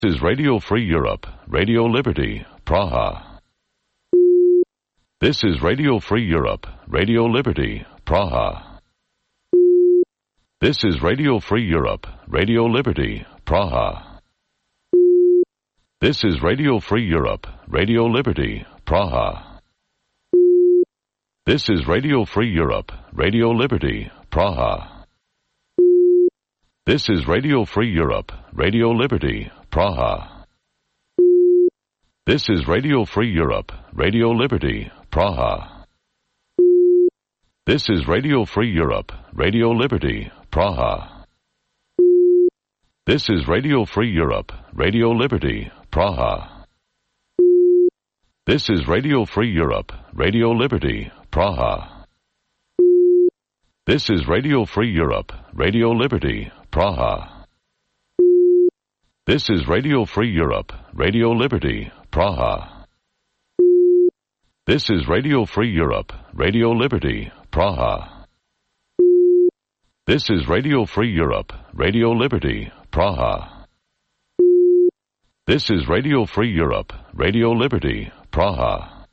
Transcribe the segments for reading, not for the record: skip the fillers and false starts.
is Radio Free Europe, Radio Liberty, Praha. This is Radio Free Europe, Radio Liberty, Praha. This is Radio Free Europe, Radio Liberty, Praha. This is Radio Free Europe, Radio Liberty, Praha. This is Radio Free Europe, Radio Liberty, Praha. This is Radio Free Europe, Radio Liberty, Praha. This is Radio Free Europe, Radio Liberty, Praha. This is Radio Free Europe, Radio Liberty, Praha. This is Radio Free Europe, Radio Liberty, Praha. This is Radio Free Europe, Radio Liberty, Praha. This is Radio Free Europe, Radio Liberty, Praha. This is Radio Free Europe, Radio Liberty, Praha. This is Radio Free Europe, Radio Liberty, Praha. This is Radio Free Europe, Radio Liberty, Praha. This is Radio Free Europe, Radio Liberty, Praha.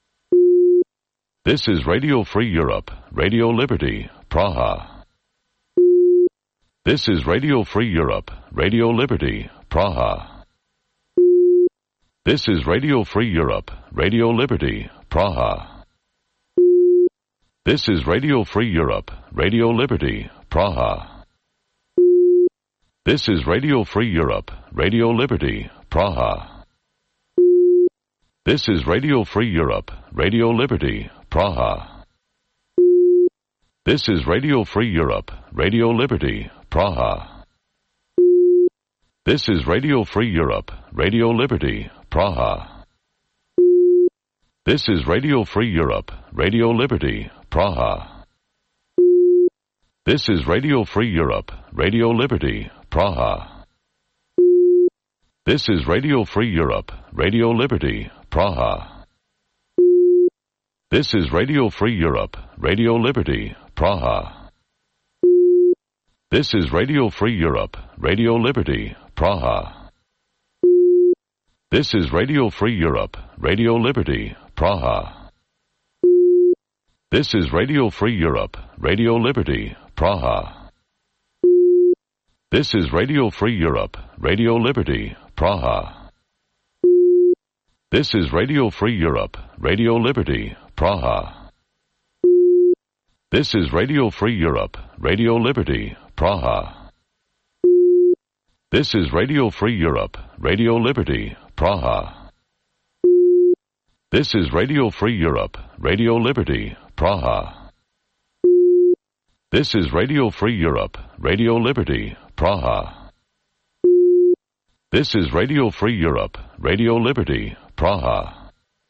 This is Radio Free Europe, Radio Liberty, Praha. This is Radio Free Europe, Radio Liberty, Praha. This is Radio Free Europe, Radio Liberty, Praha. This is Radio Free Europe, Radio Liberty, Praha. This is Radio Free Europe, Radio Liberty, Praha. This is Radio Free Europe, Radio Liberty, Praha. This is Radio Free Europe, Radio Liberty, Praha. This is Radio Free Europe, Radio Liberty, Praha. This is Radio Free Europe, Radio Liberty, Praha. This is Radio Free Europe, Radio Liberty, Praha. This is Radio Free Europe, Radio Liberty, Praha. This is Radio Free Europe, Radio Liberty, Praha. This is Radio Free Europe, Radio Liberty, Praha. This is Radio Free Europe, Radio Liberty, Praha. This is Radio Free Europe, Radio Liberty, Praha. This is Radio Free Europe, Radio Liberty, Praha. This is Radio Free Europe, Radio Liberty, Praha. This is Radio Free Europe, Radio Liberty, Praha. This is Radio Free Europe, Radio Liberty, Praha. This is Radio Free Europe, Radio Liberty, Praha. This is Radio Free Europe, Radio Liberty, Praha. This is Radio Free Europe, Radio Liberty, Praha.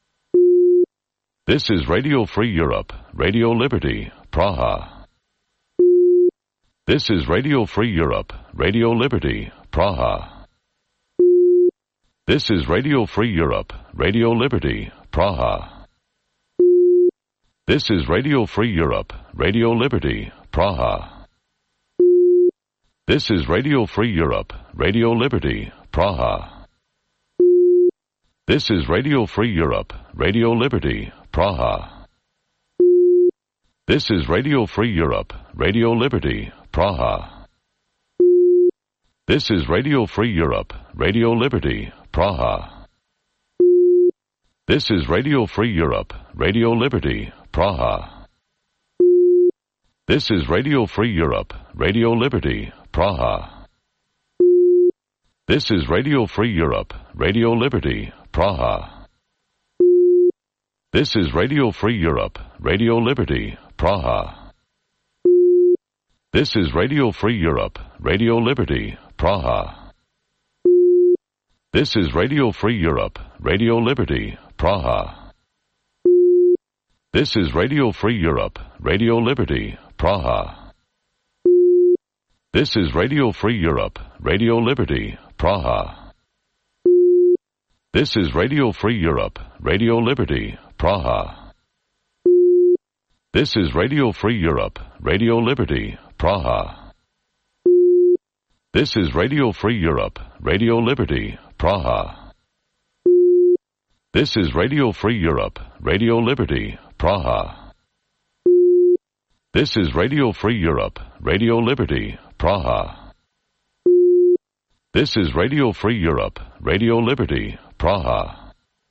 This is Radio Free Europe, Radio Liberty, Praha. This is Radio Free Europe, Radio Liberty, Praha. This is Radio Free Europe, Radio Liberty, Praha. This is Radio Free Europe, Radio Liberty, Praha. This is Radio Free Europe, Radio Liberty, Praha. This is Radio Free Europe, Radio Liberty, Praha. This is Radio Free Europe, Radio Liberty, Praha. This is Radio Free Europe, Radio Liberty, Praha. This is Radio Free Europe, Radio Liberty, Praha. This is Radio Free Europe, Radio Liberty, Praha. This is Radio Free Europe, Radio Liberty, Praha. This is Radio Free Europe, Radio Liberty, Praha. This is Radio Free Europe, Radio Liberty, Praha. This is Radio Free Europe, Radio Liberty, Praha. This is Radio Free Europe, Radio Liberty, Praha. This is Radio Free Europe, Radio Liberty, Praha. This is Radio Free Europe, Radio Liberty, Praha. This is Radio Free Europe, Radio Liberty, Praha. This is Radio Free Europe, Radio Liberty, Praha. This is Radio Free Europe, Radio Liberty, Praha. This is Radio Free Europe, Radio Liberty, Praha. This is Radio Free Europe, Radio Liberty, Praha.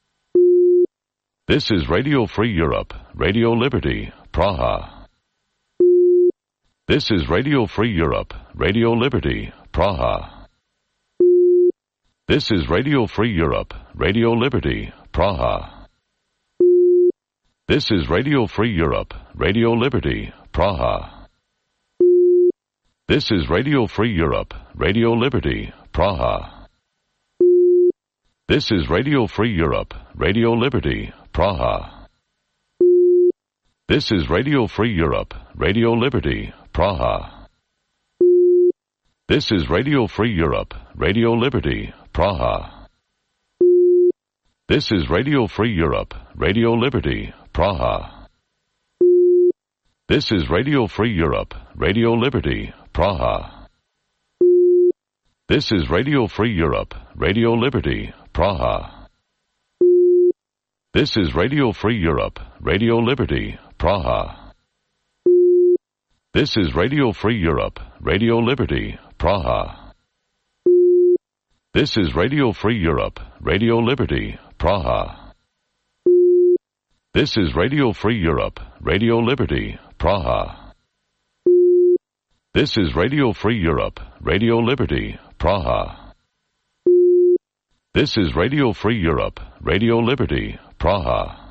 This is Radio Free Europe, Radio Liberty, Praha. This is Radio Free Europe, Radio Liberty, Praha. This is Radio Free Europe, Radio Liberty, Praha. This is Radio Free Europe, Radio Liberty, Praha. This is Radio Free Europe, Radio Liberty, Praha. This is Radio Free Europe, Radio Liberty, Praha. This is Radio Free Europe, Radio Liberty, Praha. This is Radio Free Europe, Radio Liberty, Praha. This is Radio Free Europe, Radio Liberty, Praha. This is Radio Free Europe, Radio Liberty, Praha. This is Radio Free Europe, Radio Liberty, Praha. This is Radio Free Europe, Radio Liberty, Praha. This is Radio Free Europe, Radio Liberty, Praha. This is Radio Free Europe, Radio Liberty, Praha. This is Radio Free Europe, Radio Liberty, Praha. This is Radio Free Europe, Radio Liberty, Praha. This is Radio Free Europe, Radio Liberty, Praha.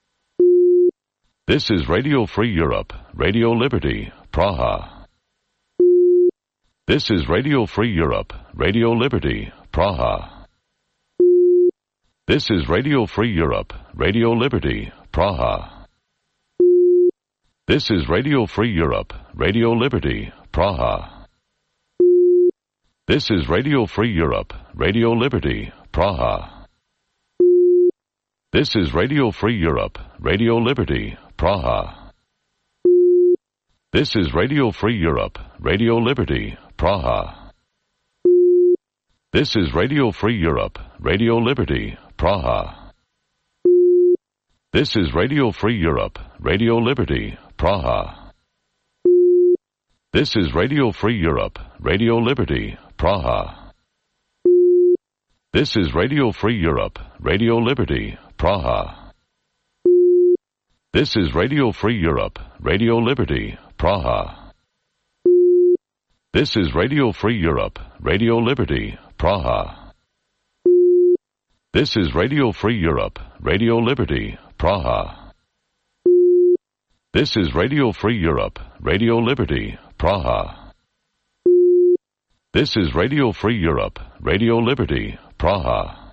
This is Radio Free Europe, Radio Liberty, Praha. This is Radio Free Europe, Radio Liberty, Praha. This is Radio Free Europe, Radio Liberty, Praha. This is Radio Free Europe, Radio Liberty, Praha. This is Radio Free Europe, Radio Liberty, Praha. This is Radio Free Europe, Radio Liberty, Praha. This is Radio Free Europe, Radio Liberty, Praha. This is Radio Free Europe, Radio Liberty, Praha. This is Radio Free Europe, Radio Liberty, Praha. This is Radio Free Europe, Radio Liberty, Praha. This is Radio Free Europe, Radio Liberty, Praha. This is Radio Free Europe, Radio Liberty, Praha. This is Radio Free Europe, Radio Liberty, Praha. This is Radio Free Europe, Radio Liberty, Praha. This is Radio Free Europe, Radio Liberty, Praha. This is Radio Free Europe, Radio Liberty, Praha.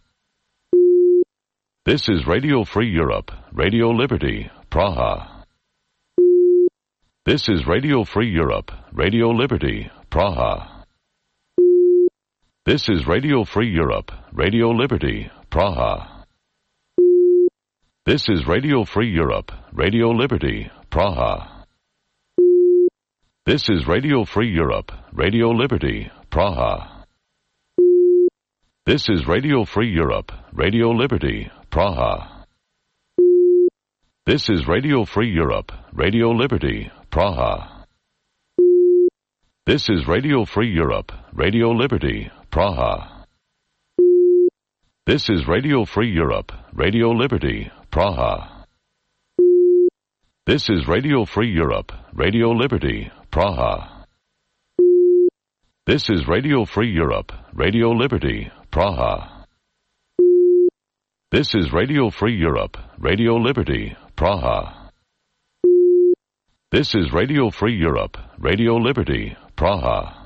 This is Radio Free Europe, Radio Liberty, Praha. This is Radio Free Europe, Radio Liberty, Praha. This is Radio Free Europe, Radio Liberty, Praha. This is Radio Free Europe, Radio Liberty, Praha. This is Radio Free Europe, Radio Liberty, Praha. This is Radio Free Europe, Radio Liberty, Praha. This is Radio Free Europe, Radio Liberty, Praha. This is Radio Free Europe, Radio Liberty, Praha. This is Radio Free Europe, Radio Liberty, Praha. This is Radio Free Europe, Radio Liberty, Praha. This is Radio Free Europe, Radio Liberty, Praha. This is Radio Free Europe, Radio Liberty, Praha. This is Radio Free Europe, Radio Liberty, Praha.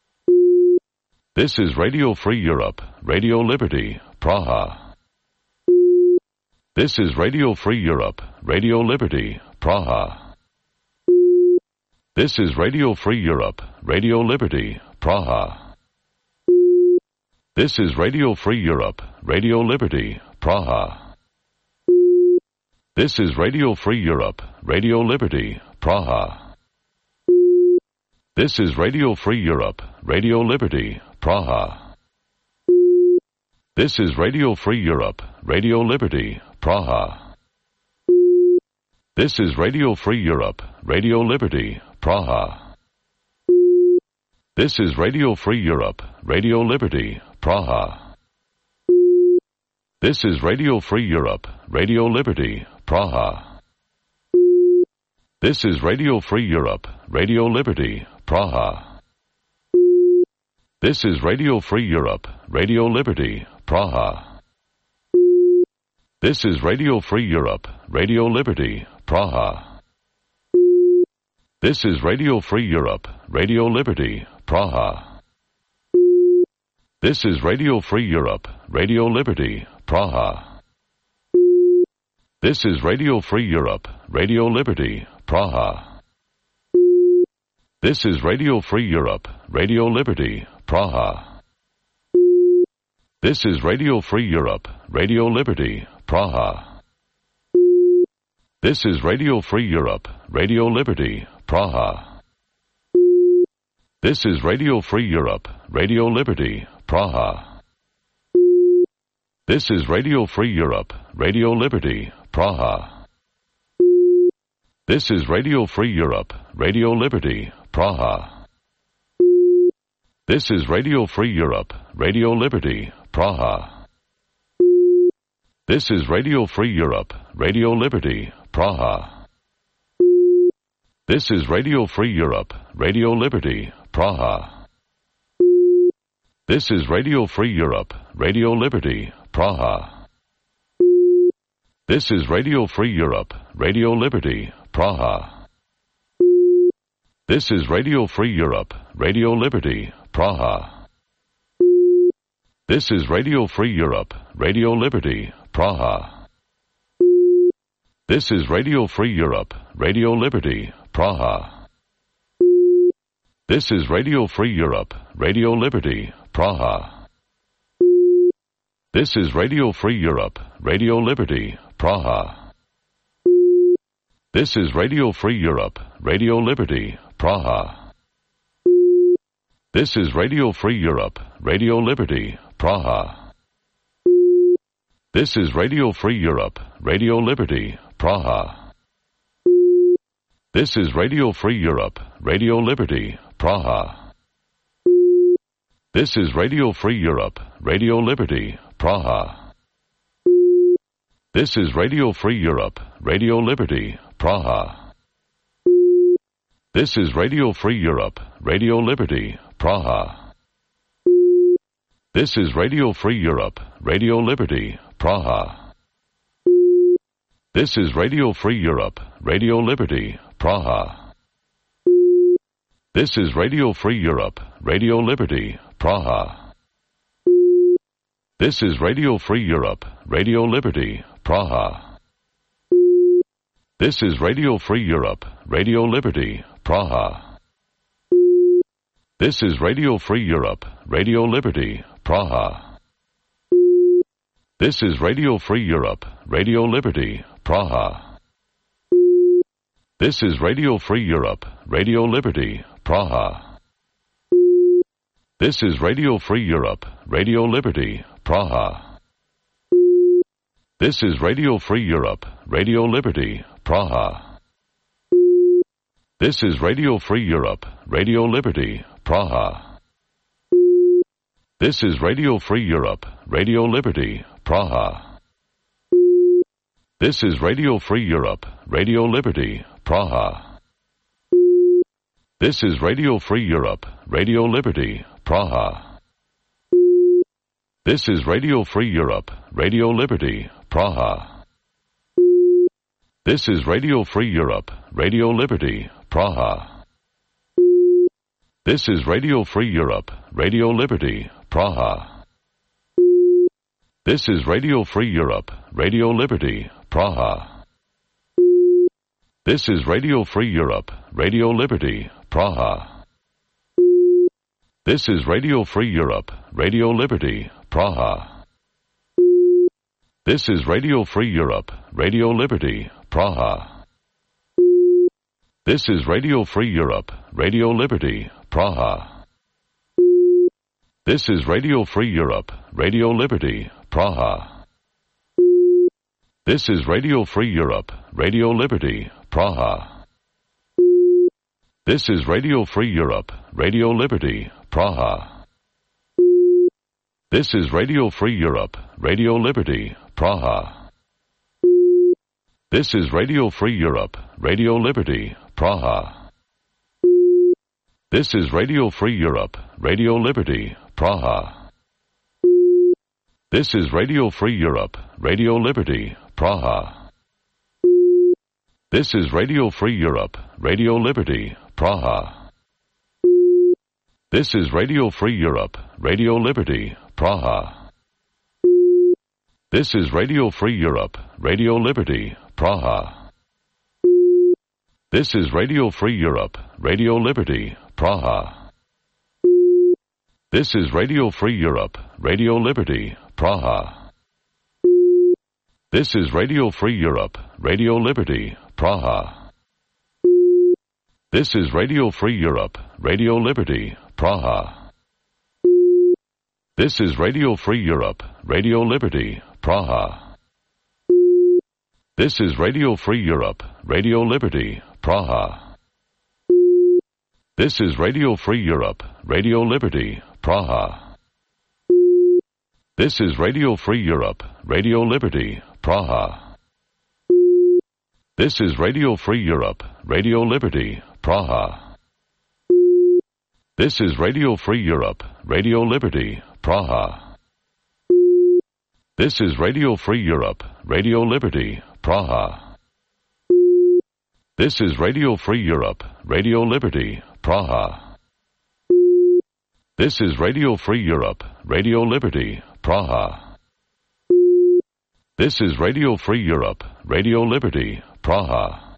This is Radio Free Europe, Radio Liberty, Praha. This is Radio Free Europe, Radio Liberty, Praha. This is Radio Free Europe, Radio Liberty, Praha. This is Radio Free Europe, Radio Liberty, Praha. This is Radio Free Europe, Radio Liberty, Praha. This is Radio Free Europe, Radio Liberty, Praha. This is Radio Free Europe, Radio Liberty, Praha. This is Radio Free Europe, Radio Liberty, Praha. This is Radio Free Europe, Radio Liberty, Praha. This is Radio Free Europe, Radio Liberty, Praha. This is Radio Free Europe, Radio Liberty, Praha. This is Radio Free Europe, Radio Liberty, Praha. This is Radio Free Europe, Radio Liberty, Praha. This is Radio Free Europe, Radio Liberty, Praha. This is Radio Free Europe, Radio Liberty, Praha. This is Radio Free Europe, Radio Liberty, Praha. This is Radio Free Europe, Radio Liberty, Praha. This is Radio Free Europe, Radio Liberty, Praha. This is Radio Free Europe, Radio Liberty, Praha. This is Radio Free Europe, Radio Liberty, Praha. This is Radio Free Europe, Radio Liberty, Praha. This is Radio Free Europe, Radio Liberty, Praha. This is Radio Free Europe, Radio Liberty, Praha. This is Radio Free Europe, Radio Liberty, Praha. This is Radio Free Europe, Radio Liberty, Praha. This is Radio Free Europe, Radio Liberty, Praha. This is Radio Free Europe, Radio Liberty, Praha. This is Radio Free Europe, Radio Liberty, Praha. This is Radio Free Europe, Radio Liberty, Praha. This is Radio Free Europe, Radio Liberty, Praha. This is Radio Free Europe, Radio Liberty, Praha. This is Radio Free Europe, Radio Liberty, Praha. This is Radio Free Europe, Radio Liberty, Praha. This is Radio Free Europe, Radio Liberty, Praha. This is Radio Free Europe, Radio Liberty, Praha. This is Radio Free Europe, Radio Liberty, Praha. This is Radio Free Europe, Radio Liberty, Praha. This is Radio Free Europe, Radio Liberty, Praha. This is Radio Free Europe, Radio Liberty, Praha. This is Radio Free Europe, Radio Liberty, Praha. This is Radio Free Europe, Radio Liberty, Praha. This is Radio Free Europe, Radio Liberty, Praha. This is Radio Free Europe, Radio Liberty, Praha. This is Radio Free Europe, Radio Liberty, Praha. This is Radio Free Europe, Radio Liberty, Praha. This is Radio Free Europe, Radio Liberty, Praha. This is Radio Free Europe, Radio Liberty, Praha. This is Radio Free Europe, Radio Liberty, Praha. This is Radio Free Europe, Radio Liberty, Praha. This is Radio Free Europe, Radio Liberty, Praha. This is Radio Free Europe, Radio Liberty, Praha. This is Radio Free Europe, Radio Liberty, Praha. This is Radio Free Europe, Radio Liberty, Praha. This is Radio Free Europe, Radio Liberty, Praha. This is Radio Free Europe, Radio Liberty, Praha. This is Radio Free Europe, Radio Liberty, Praha. This is Radio Free Europe, Radio Liberty, Praha. This is Radio Free Europe, Radio Liberty, Praha. This is Radio Free Europe, Radio Liberty, Praha. This is Radio Free Europe, Radio Liberty, Praha. This is Radio Free Europe, Radio Liberty, Praha. This is Radio Free Europe, Radio Liberty, Praha. This is Radio Free Europe, Radio Liberty, Praha. This is Radio Free Europe, Radio Liberty, Praha. This is Radio Free Europe, Radio Liberty, Praha. This is Radio Free Europe, Radio Liberty, Praha. This is Radio Free Europe, Radio Liberty, Praha. This is Radio Free Europe, Radio Liberty, Praha. This is Radio Free Europe, Radio Liberty, Praha. This is Radio Free Europe, Radio Liberty, Praha. This is Radio Free Europe, Radio Liberty, Praha. This is Radio Free Europe, Radio Liberty, Praha. This is Radio Free Europe, Radio Liberty, Praha. This is Radio Free Europe, Radio Liberty, Praha. This is Radio Free Europe, Radio Liberty, Praha. This is Radio Free Europe, Radio Liberty, Praha. This is Radio Free Europe, Radio Liberty, Praha. This is Radio Free Europe, Radio Liberty, Praha. This is Radio Free Europe, Radio Liberty, Praha. This is Radio Free Europe, Radio Liberty, Praha. This is Radio Free Europe, Radio Liberty, Praha. This is Radio Free Europe, Radio Liberty, Praha. This is Radio Free Europe, Radio Liberty, Praha. This is Radio Free Europe, Radio Liberty, Praha. This is Radio Free Europe, Radio Liberty, Praha.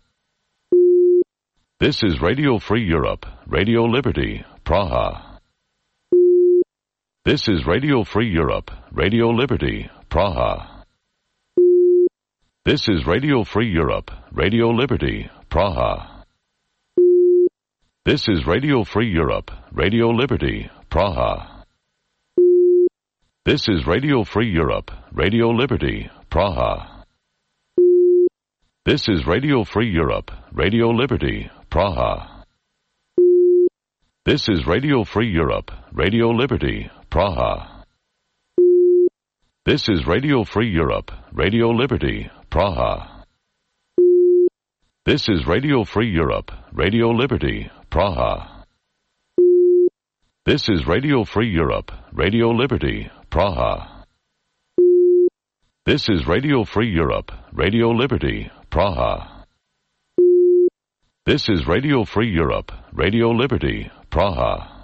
This is Radio Free Europe, Radio Liberty, Praha. This is Radio Free Europe, Radio Liberty, Praha. This is Radio Free Europe, Radio Liberty, Praha. This is Radio Free Europe, Radio Liberty, Praha. This is Radio Free Europe, Radio Liberty, Praha. This is Radio Free Europe, Radio Liberty, Praha. This is Radio Free Europe, Radio Liberty, Praha. This is Radio Free Europe, Radio Liberty, Praha. This is Radio Free Europe, Radio Liberty, Praha. This is Radio Free Europe, Radio Liberty, Praha. This is Radio Free Europe, Radio Liberty, Praha. This is Radio Free Europe, Radio Liberty, Praha.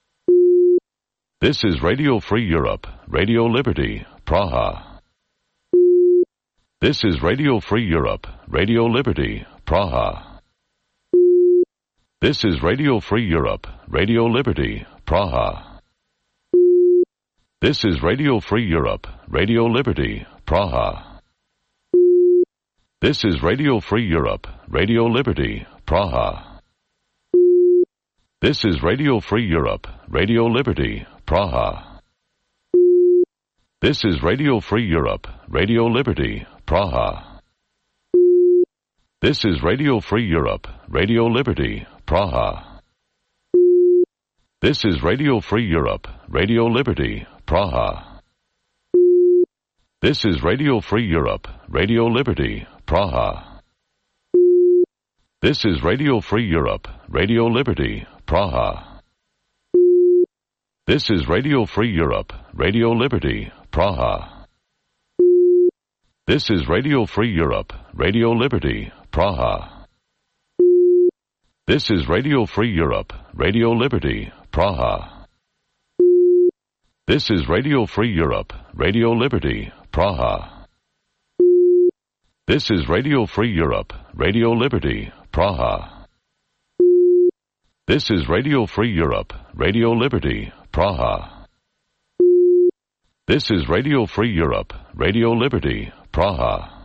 This is Radio Free Europe, Radio Liberty, Praha. This is Radio Free Europe, Radio Liberty, Praha. This is Radio Free Europe, Radio Liberty, Praha. This is Radio Free Europe, Radio Liberty, Praha. This is Radio Free Europe, Radio Liberty, Praha. This is Radio Free Europe, Radio Liberty, Praha. This is Radio Free Europe, Radio Liberty, Praha. This is Radio Free Europe, Radio Liberty, Praha. This is Radio Free Europe, Radio Liberty, Praha. This is Radio Free Europe, Radio Liberty, Praha. This is Radio Free Europe, Radio Liberty, Praha. This is Radio Free Europe, Radio Liberty, Praha. This is Radio Free Europe, Radio Liberty, Praha. This is Radio Free Europe, Radio Liberty, Praha. This is Radio Free Europe, Radio Liberty, Praha. This is Radio Free Europe, Radio Liberty, Praha. This is Radio Free Europe, Radio Liberty, Praha. This is Radio Free Europe, Radio Liberty, Praha.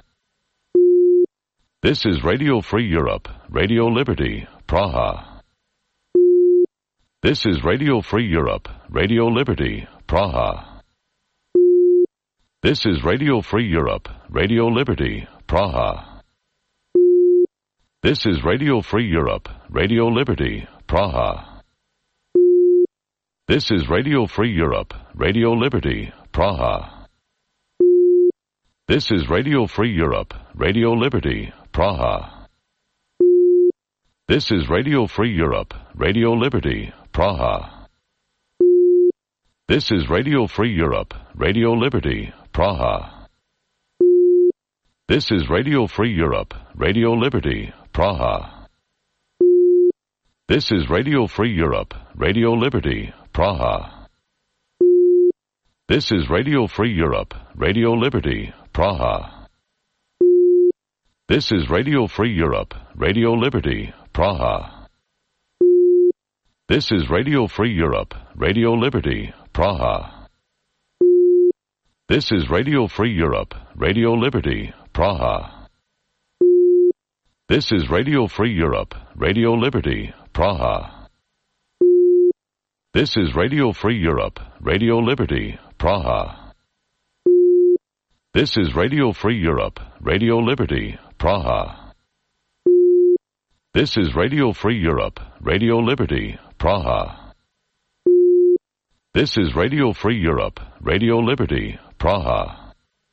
This is Radio Free Europe, Radio Liberty, Praha. This is Radio Free Europe, Radio Liberty, Praha. This is Radio Free Europe, Radio Liberty, Praha. This is Radio Free Europe, Radio Liberty, Praha. This is Radio Free Europe, Radio Liberty, Praha. This is Radio Free Europe, Radio Liberty, Praha. This is Radio Free Europe, Radio Liberty, Praha. This is Radio Free Europe, Radio Liberty, Praha. This is Radio Free Europe, Radio Liberty, Praha. This is Radio Free Europe, Radio Liberty, Praha. This is Radio Free Europe, Radio Liberty, Praha. This is Radio Free Europe, Radio Liberty, Praha. This is Radio Free Europe, Radio Liberty, Praha. This is Radio Free Europe, Radio Liberty, Praha. This is Radio Free Europe, Radio Liberty, Praha. This is Radio Free Europe, Radio Liberty, Praha. This is Radio Free Europe, Radio Liberty, Praha. This is Radio Free Europe, Radio Liberty, Praha. This is Radio Free Europe, Radio Liberty, Praha.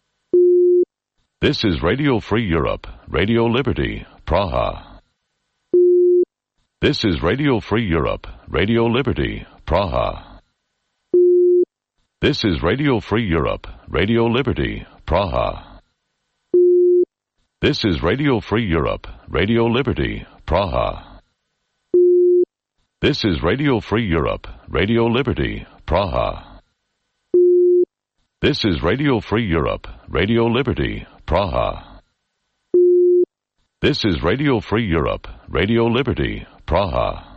This is Radio Free Europe, Radio Liberty, Praha. This is Radio Free Europe, Radio Liberty, Praha. This is Radio Free Europe, Radio Liberty, Praha. This is Radio Free Europe, Radio Liberty, Praha. This is Radio Free Europe, Radio Liberty, Praha. This is Radio Free Europe, Radio Liberty, Praha. This is Radio Free Europe, Radio Liberty, Praha.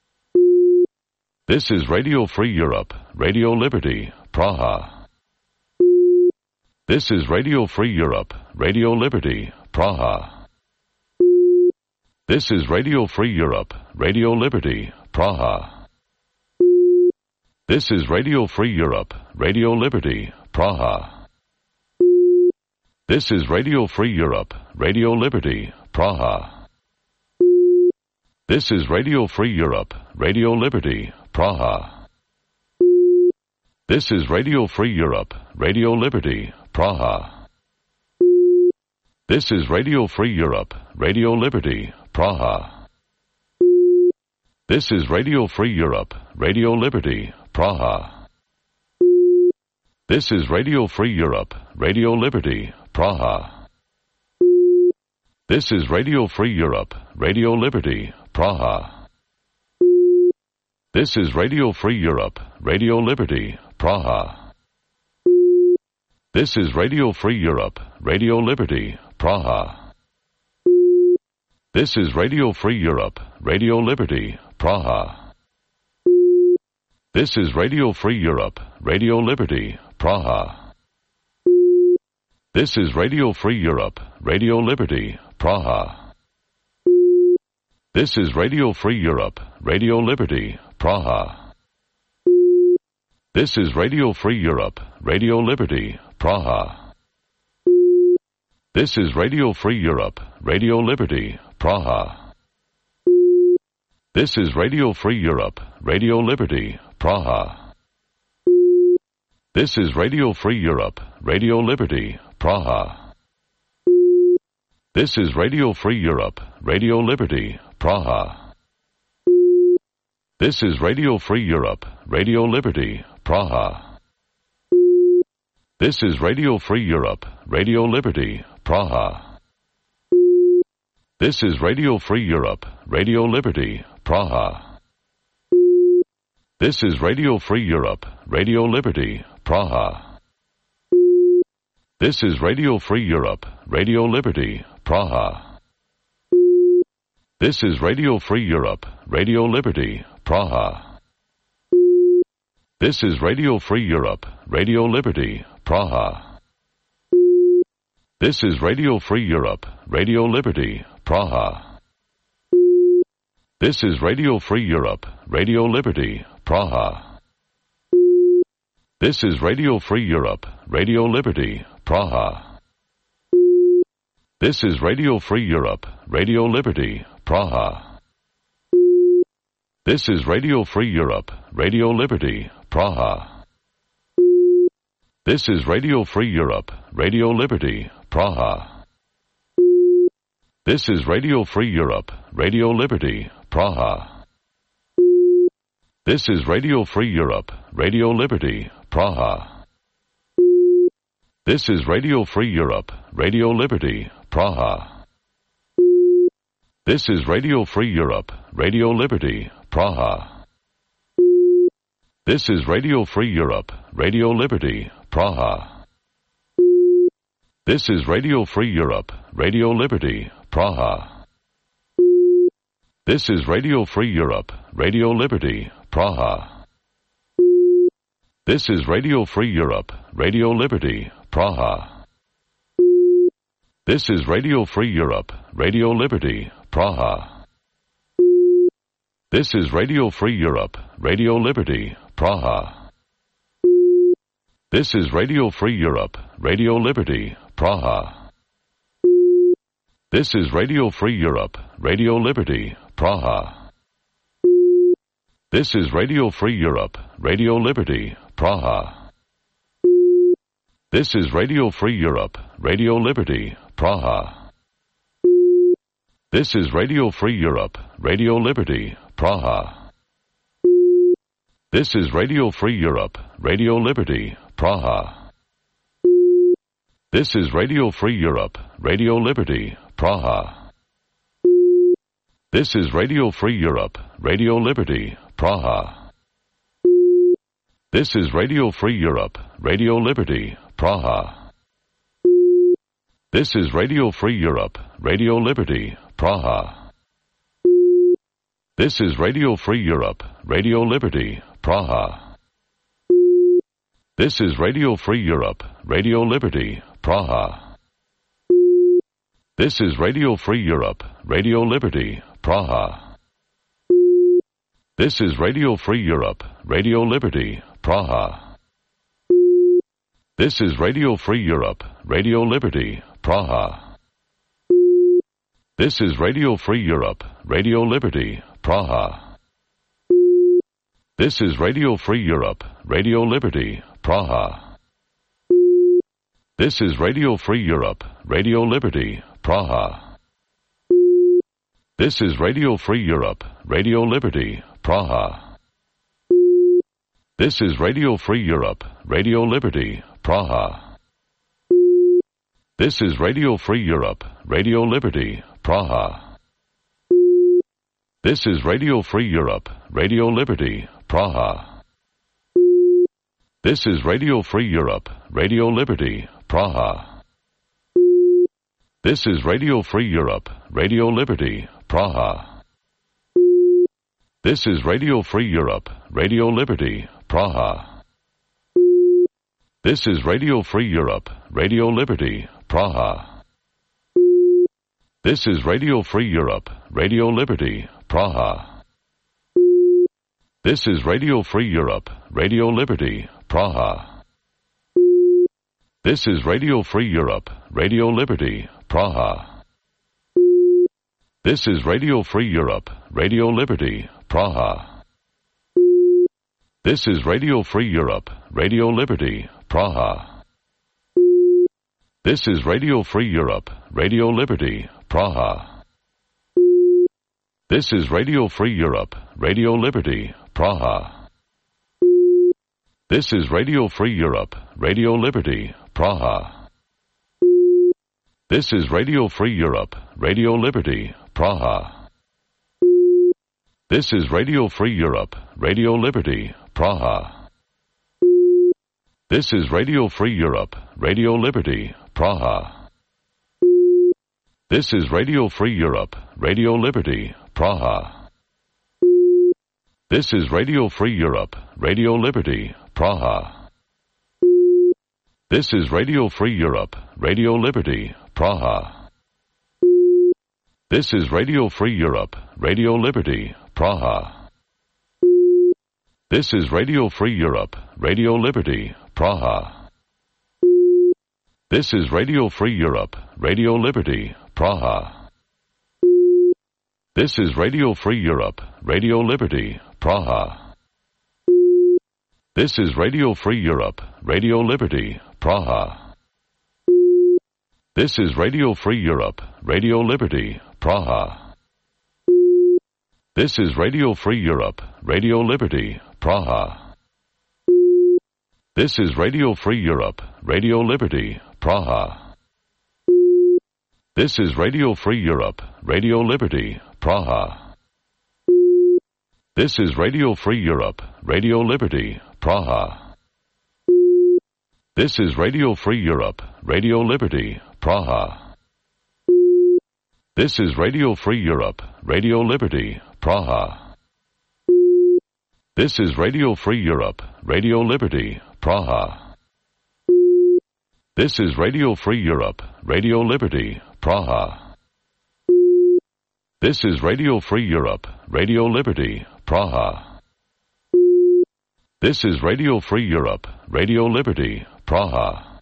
This is Radio Free Europe, Radio Liberty, Praha. This is Radio Free Europe, Radio Liberty, Praha. This is Radio Free Europe, Radio Liberty, Praha. This is Radio Free Europe, Radio Liberty, Praha. This is Radio Free Europe, Radio Liberty, Praha. This is Radio Free Europe, Radio Liberty, Praha. This is Radio Free Europe, Radio Liberty, Praha. This is Radio Free Europe, Radio Liberty, Praha. This is Radio Free Europe, Radio Liberty, Praha. This is Radio Free Europe, Radio Liberty, Praha. This is Radio Free Europe, Radio Liberty, Praha. This is Radio Free Europe, Radio Liberty, Praha. This is Radio Free Europe, Radio Liberty, Praha. This is Radio Free Europe, Radio Liberty, Praha. This is Radio Free Europe, Radio Liberty, Praha. This is Radio Free Europe, Radio Liberty, Praha. This is Radio Free Europe, Radio Liberty, Praha. This is Radio Free Europe, Radio Liberty, Praha. This is Radio Free Europe, Radio Liberty, Praha. This is Radio Free Europe, Radio Liberty, Praha. This is Radio Free Europe, Radio Liberty, Praha. This is Radio Free Europe, Radio Liberty, Praha. This is Radio Free Europe, Radio Liberty, Praha. This is Radio Free Europe, Radio Liberty, Praha. This is Radio Free Europe, Radio Liberty, Praha. This is Radio Free Europe, Radio Liberty, Praha. This is Radio Free Europe, Radio Liberty, Praha. This is Radio Free Europe, Radio Liberty, Praha. This is Radio Free Europe, Radio Liberty, Praha. This is Radio Free Europe, Radio Liberty, Praha. This is Radio Free Europe, Radio Liberty, Praha. This is Radio Free Europe, Radio Liberty, Praha. This is Radio Free Europe, Radio Liberty, Praha. This is Radio Free Europe, Radio Liberty, Praha. This is Radio Free Europe, Radio Liberty, Praha. This is Radio Free Europe, Radio Liberty, Praha. This is Radio Free Europe, Radio Liberty, Praha. This is Radio Free Europe, Radio Liberty, Praha. This is Radio Free Europe, Radio Liberty, Praha. This is Radio Free Europe, Radio Liberty, Praha. This is Radio Free Europe, Radio Liberty, Praha. This is Radio Free Europe, Radio Liberty, Praha. This is Radio Free Europe, Radio Liberty, Praha. This is Radio Free Europe, Radio Liberty, Praha. This is Radio Free Europe, Radio Liberty, Praha. This is Radio Free Europe, Radio Liberty, Praha. This is Radio Free Europe, Radio Liberty, Praha. This is Radio Free Europe, Radio Liberty, Praha. This is Radio Free Europe, Radio Liberty, Praha. This is Radio Free Europe, Radio Liberty, Praha. This is Radio Free Europe, Radio Liberty, Praha. This is Radio Free Europe, Radio Liberty, Praha. This is Radio Free Europe, Radio Liberty, Praha. This is Radio Free Europe, Radio Liberty, Praha. This is Radio Free Europe, Radio Liberty, Praha. This is Radio Free Europe, Radio Liberty, Praha. This is Radio Free Europe, Radio Liberty, Praha. This is Radio Free Europe, Radio Liberty, Praha. This is Radio Free Europe, Radio Liberty, Praha. This is Radio Free Europe, Radio Liberty, Praha. This is Radio Free Europe, Radio Liberty, Praha. This is Radio Free Europe, Radio Liberty, Praha. This is Radio Free Europe, Radio Liberty, Praha. This is Radio Free Europe, Radio Liberty, Praha. This is Radio Free Europe, Radio Liberty, Praha. This is Radio Free Europe, Radio Liberty, Praha. This is Radio Free Europe, Radio Liberty, Praha. This is Radio Free Europe, Radio Liberty, Praha. This is Radio Free Europe, Radio Liberty, Praha. This is Radio Free Europe, Radio Liberty, Praha. This is Radio Free Europe, Radio Liberty, Praha. This is Radio Free Europe, Radio Liberty, Praha. This is Radio Free Europe, Radio Liberty, Praha. This is Radio Free Europe, Radio Liberty, Praha. This is Radio Free Europe, Radio Liberty, Praha. This is Radio Free Europe, Radio Liberty, Praha. This is Radio Free Europe, Radio Liberty, Praha. This is Radio Free Europe, Radio Liberty, Praha. This is Radio Free Europe, Radio Liberty, Praha. This is Radio Free Europe, Radio Liberty, Praha. This is Radio Free Europe, Radio Liberty, Praha. This is Radio Free Europe, Radio Liberty, Praha. This is Radio Free Europe, Radio Liberty, Praha. This is Radio Free Europe, Radio Liberty, Praha. This is Radio Free Europe, Radio Liberty, Praha. This is Radio Free Europe, Radio Liberty, Praha. This is Radio Free Europe, Radio Liberty, Praha. This is Radio Free Europe, Radio Liberty, Praha. This is Radio Free Europe, Radio Liberty, Praha. This is Radio Free Europe, Radio Liberty, Praha. This is Radio Free Europe, Radio Liberty, Praha. This is Radio Free Europe, Radio Liberty, Praha. This is Radio Free Europe, Radio Liberty, Praha. This is Radio Free Europe, Radio Liberty, Praha. This is Radio Free Europe, Radio Liberty, Praha. This is Radio Free Europe, Radio Liberty, Praha. This is Radio Free Europe, Radio Liberty, Praha. This is Radio Free Europe, Radio Liberty, Praha. This is Radio Free Europe, Radio Liberty, Praha. This is Radio Free Europe, Radio Liberty, Praha. This is Radio Free Europe, Radio Liberty, Praha.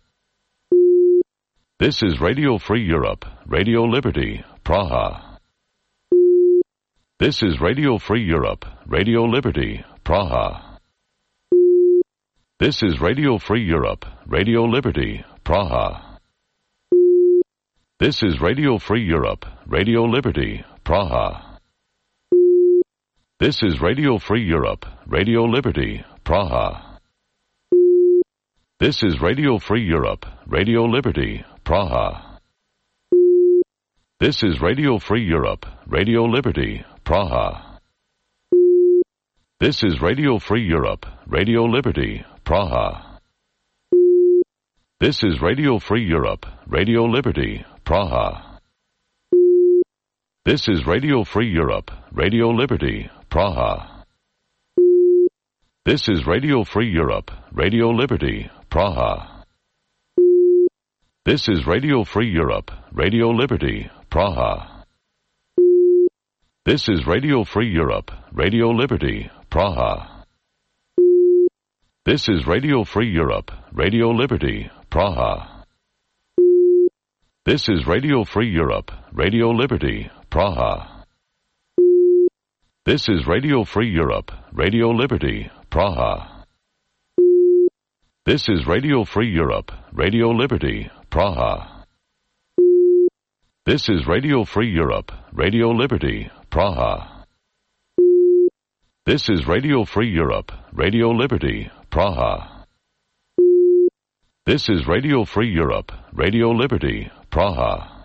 This is Radio Free Europe, Radio Liberty, Praha. This is Radio Free Europe, Radio Liberty, Praha. This is Radio Free Europe, Radio Liberty, Praha. This is Radio Free Europe, Radio Liberty, Praha. This is Radio Free Europe, Radio Liberty, Praha. This is Radio Free Europe, Radio Liberty, Praha. This is Radio Free Europe, Radio Liberty, Praha. This is Radio Free Europe, Radio Liberty, Praha. This is Radio Free Europe, Radio Liberty, Praha. This is Radio Free Europe, Radio Liberty, Praha. This is Radio Free Europe, Radio Liberty, Praha. This is Radio Free Europe, Radio Liberty, Praha. This is Radio Free Europe, Radio Liberty, Praha. This is Radio Free Europe, Radio Liberty, Praha. This is Radio Free Europe, Radio Liberty, Praha. This is Radio Free Europe, Radio Liberty, Praha. This is Radio Free Europe, Radio Liberty, Praha. This is Radio Free Europe, Radio Liberty, Praha. This is Radio Free Europe, Radio Liberty, Praha. This is Radio Free Europe, Radio Liberty, Praha.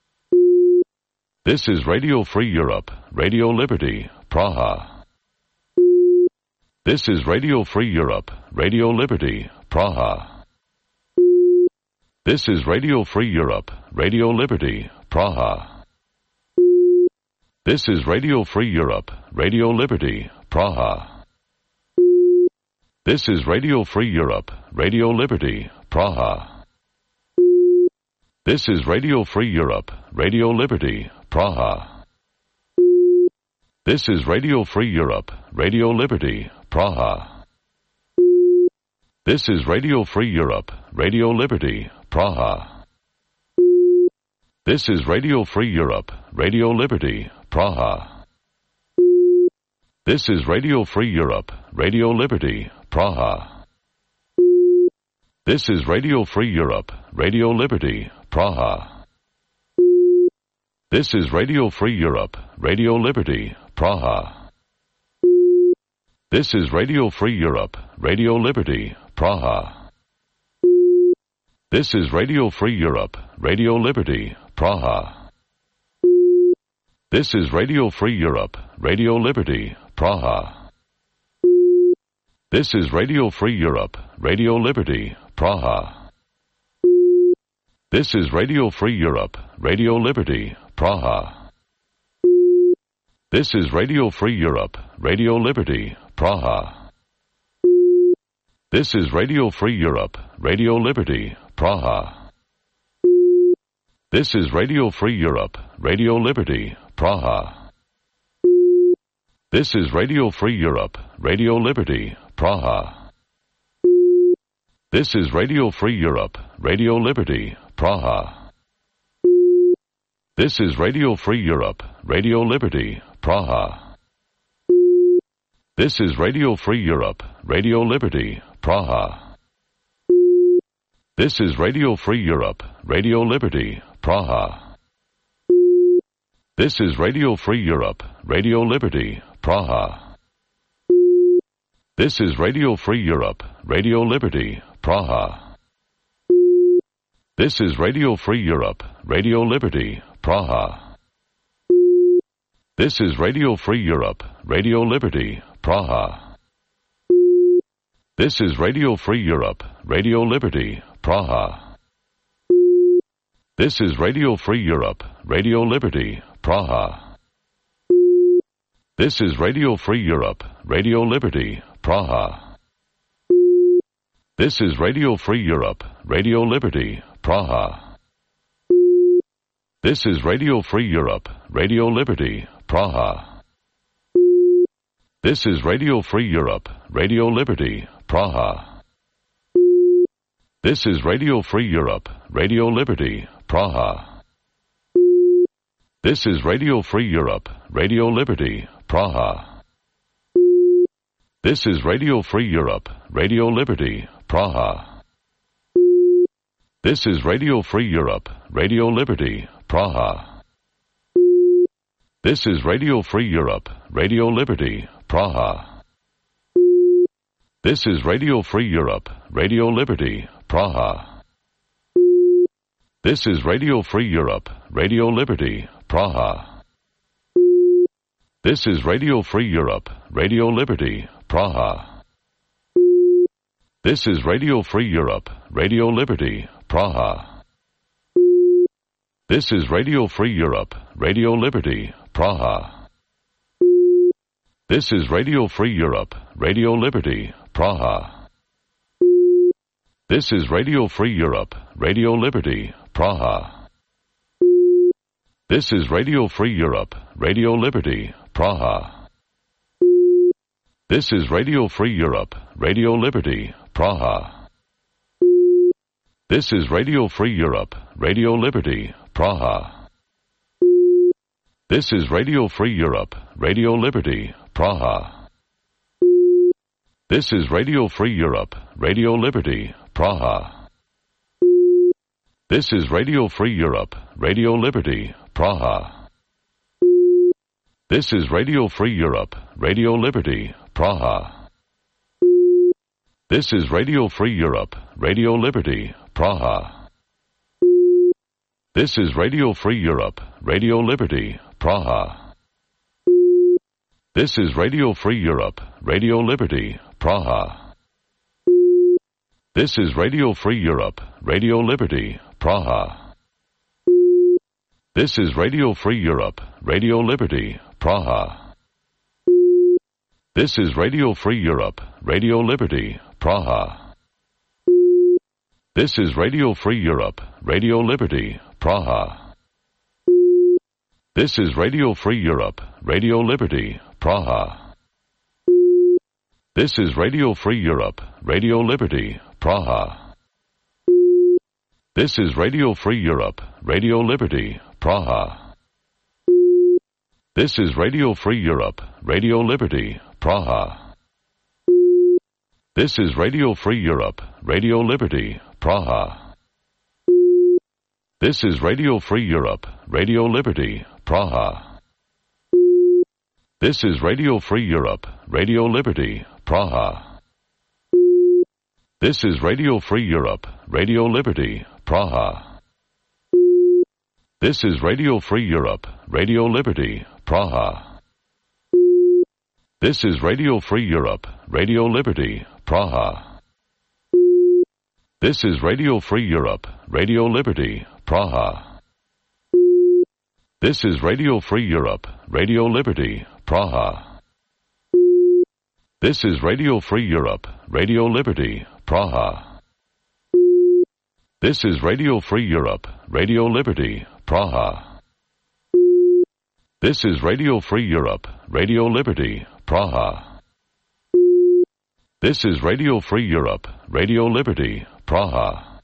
This is Radio Free Europe, Radio Liberty, Praha. This is Radio Free Europe, Radio Liberty, Praha. This is Radio Free Europe, Radio Liberty, Praha. This is Radio Free Europe, Radio Liberty, Praha. This is Radio Free Europe, Radio Liberty, Praha. This is Radio Free Europe, Radio Liberty, Praha. This is Radio Free Europe, Radio Liberty, Praha. This is Radio Free Europe, Radio Liberty, Praha. This is Radio Free Europe, Radio Liberty, Praha. This is Radio Free Europe, Radio Liberty, Praha. This is Radio Free Europe, Radio Liberty, Praha. This is Radio Free Europe, Radio Liberty, Praha. This is Radio Free Europe, Radio Liberty, Praha. This is Radio Free Europe, Radio Liberty, Praha. This is Radio Free Europe, Radio Liberty, Praha. This is Radio Free Europe, Radio Liberty, Praha. This is Radio Free Europe, Radio Liberty, Praha. This is Radio Free Europe, Radio Liberty, Praha. This is Radio Free Europe, Radio Liberty, Praha. This is Radio Free Europe, Radio Liberty, Praha. This is Radio Free Europe, Radio Liberty, Praha. This is Radio Free Europe, Radio Liberty, Praha. This is Radio Free Europe, Radio Liberty, Praha. This is Radio Free Europe, Radio Liberty, Praha. This is Radio Free Europe, Radio Liberty, Praha. This is Radio Free Europe, Radio Liberty, Praha. This is Radio Free Europe, Radio Liberty, Praha. This is Radio Free Europe, Radio Liberty, Praha. This is Radio Free Europe, Radio Liberty, Praha. This is Radio Free Europe, Radio Liberty, Praha. This is Radio Free Europe, Radio Liberty, Praha. This is Radio Free Europe, Radio Liberty, Praha. This is Radio Free Europe, Radio Liberty, Praha. This is Radio Free Europe, Radio Liberty, Praha. This is Radio Free Europe, Radio Liberty, Praha. This is Radio Free Europe, Radio Liberty, Praha. This is Radio Free Europe, Radio Liberty, Praha. This is Radio Free Europe, Radio Liberty, Praha. This is Radio Free Europe, Radio Liberty, Praha. This is Radio Free Europe, Radio Liberty, Praha. This is Radio Free Europe, Radio Liberty, Praha. This is Radio Free Europe, Radio Liberty, Praha. This is Radio Free Europe, Radio Liberty, Praha. This is Radio Free Europe, Radio Liberty, Praha. This is Radio Free Europe, Radio Liberty, Praha. This is Radio Free Europe, Radio Liberty, Praha. This is Radio Free Europe, Radio Liberty, Praha. This is Radio Free Europe, Radio Liberty, Praha. This is Radio Free Europe, Radio Liberty, Praha. This is Radio Free Europe, Radio Liberty, Praha. This is Radio Free Europe, Radio Liberty, Praha. This is Radio Free Europe, Radio Liberty, Praha. This is Radio Free Europe, Radio Liberty, Praha. This is Radio Free Europe, Radio Liberty, Praha. This is Radio Free Europe, Radio Liberty, Praha. This is Radio Free Europe, Radio Liberty, Praha. This is Radio Free Europe, Radio Liberty, Praha. This is Radio Free Europe, Radio Liberty, Praha. This is Radio Free Europe, Radio Liberty, Praha. This is Radio Free Europe, Radio Liberty, Praha. This is Radio Free Europe, Radio Liberty, Praha. This is Radio Free Europe, Radio Liberty, Praha. This is Radio Free Europe, Radio Liberty, Praha. This is Radio Free Europe, Radio Liberty, Praha. This is Radio Free Europe, Radio Liberty, Praha. This is Radio Free Europe, Radio Liberty, Praha. This is Radio Free Europe, Radio Liberty, Praha. This is Radio Free Europe, Radio Liberty, Praha. This is Radio Free Europe, Radio Liberty, Praha. This is Radio Free Europe, Radio Liberty, Praha. This is Radio Free Europe, Radio Liberty, Praha. This is Radio Free Europe, Radio Liberty, Praha. This is Radio Free Europe, Radio Liberty, Praha. This is Radio Free Europe, Radio Liberty, Praha. This is Radio Free Europe, Radio Liberty, Praha. This is Radio Free Europe, Radio Liberty, Praha. This is Radio Free Europe, Radio Liberty, Praha.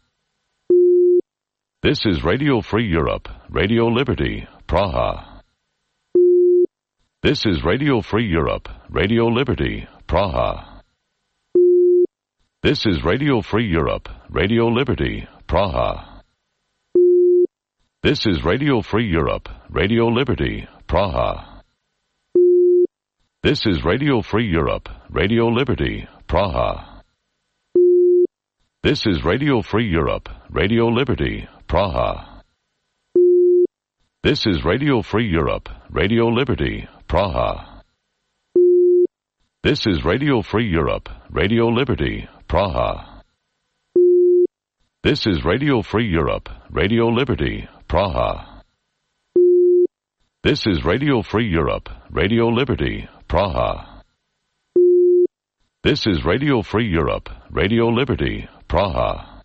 This is Radio Free Europe, Radio Liberty, Praha. This is Radio Free Europe, Radio Liberty, Praha. This is Radio Free Europe, Radio Liberty, Praha. This is Radio Free Europe, Radio Liberty, Praha. This is Radio Free Europe, Radio Liberty, Praha. This is Radio Free Europe, Radio Liberty, Praha. This is Radio Free Europe, Radio Liberty, Praha. This is Radio Free Europe, Radio Liberty, Praha. This is Radio Free Europe, Radio Liberty, Praha. This is Radio Free Europe, Radio Liberty, Praha. This is Radio Free Europe, Radio Liberty, Praha.